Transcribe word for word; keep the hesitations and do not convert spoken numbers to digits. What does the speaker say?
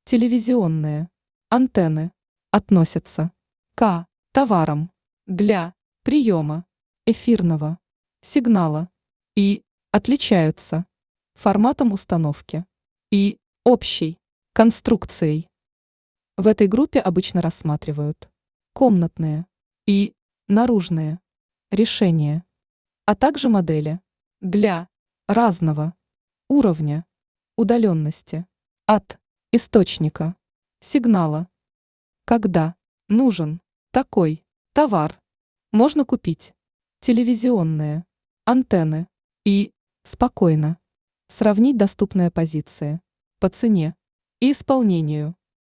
Телевизионные антенны относятся к товарам для приема эфирного сигнала и отличаются форматом установки и общей конструкцией. В этой группе обычно рассматривают комнатные и наружные решения, а также модели для разного уровня удаленности от источника сигнала. Когда нужен такой товар, можно купить телевизионные антенны и спокойно сравнить доступные позиции по цене и исполнению.